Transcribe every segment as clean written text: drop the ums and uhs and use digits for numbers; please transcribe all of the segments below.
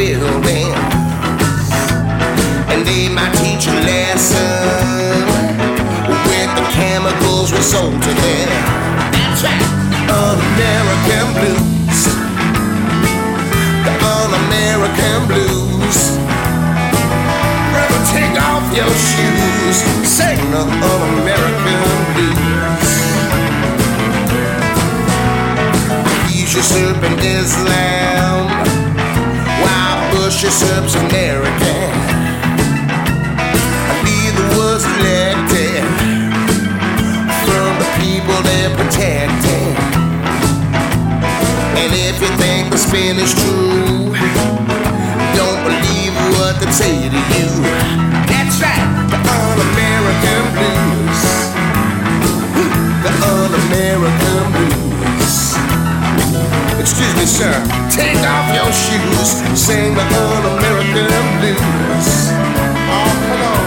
building, and they might teach a lesson with the chemicals we sold to them. That's right, un-American blues, the un-American blues. Brother, take off your shoes, sing the un-American blues. He's usurping Islam, while Bush usurps America. Neither was elected from the people they're protecting. And if you think the spin is true, don't believe what they say to you. That's right, the un-American blues, the un-American blues. Excuse me, sir, take off your shoes, sing the un-American blues. Oh, come on.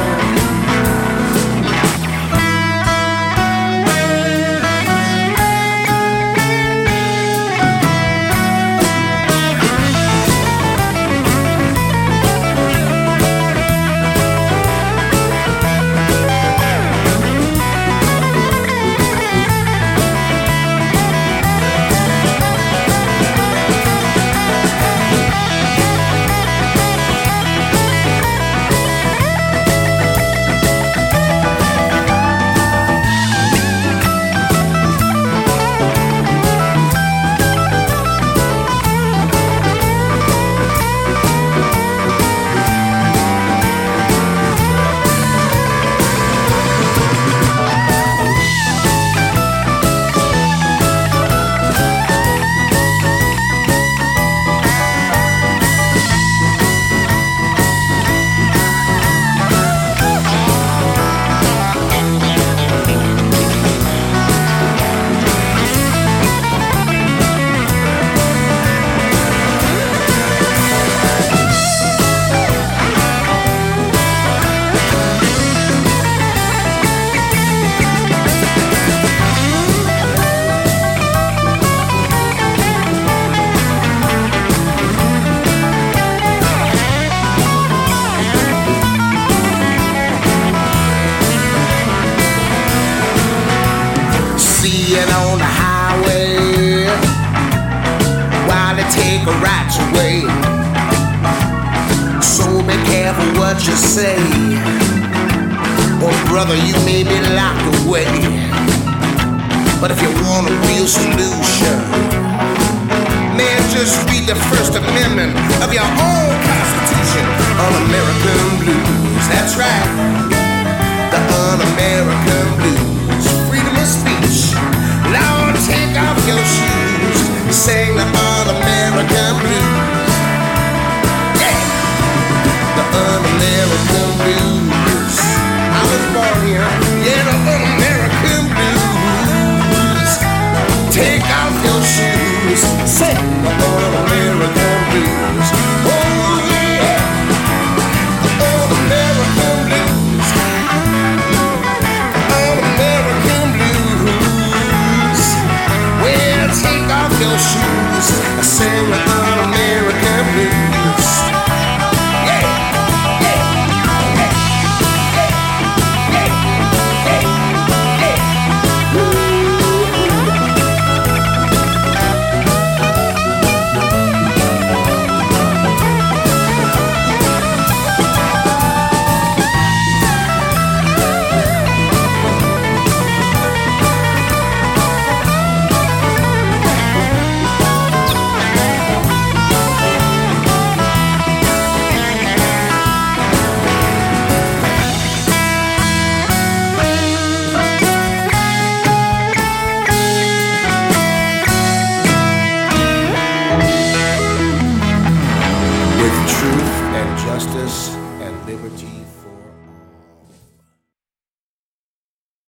On the highway while they take our rights away. So be careful what you say, or brother, you may be locked away. But if you want a real solution, man, just read the First Amendment of your own Constitution. Un-American blues, that's right, the un-American blues. Freedom of speech. Lord, take off your shoes, sing the un-American blues. Yeah, the un-American blues. I was born here, yeah, the un-American blues. Take off your shoes, sing the un-American blues. Oh yeah, the un-American blues, the un-American blues. Well, take off your shoes, sing the un-American blues. Yeah, yeah, yeah, yeah, yeah, yeah, yeah. Truth and justice and liberty.